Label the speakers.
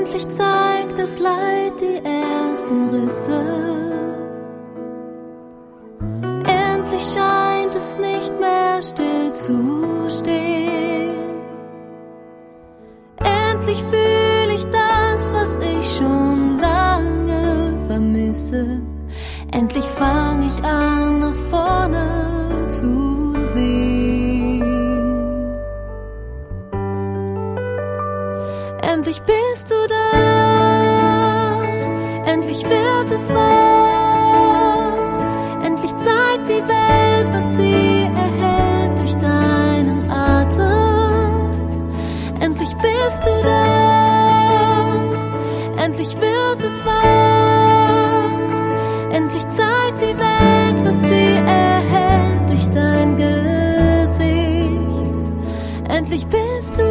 Speaker 1: Endlich zeigt das Leid die ersten Risse. Endlich scheint es nicht mehr still zu stehen. Endlich fühle ich das, was ich schon lange vermisse. Endlich fange ich an, nach vorne zu sehen. Endlich bist du da, endlich wird es wahr. Endlich zeigt die Welt, was sie erhält durch deinen Atem. Endlich bist du da, endlich wird es wahr. Endlich zeigt die Welt, was sie erhält durch dein Gesicht. Endlich bist du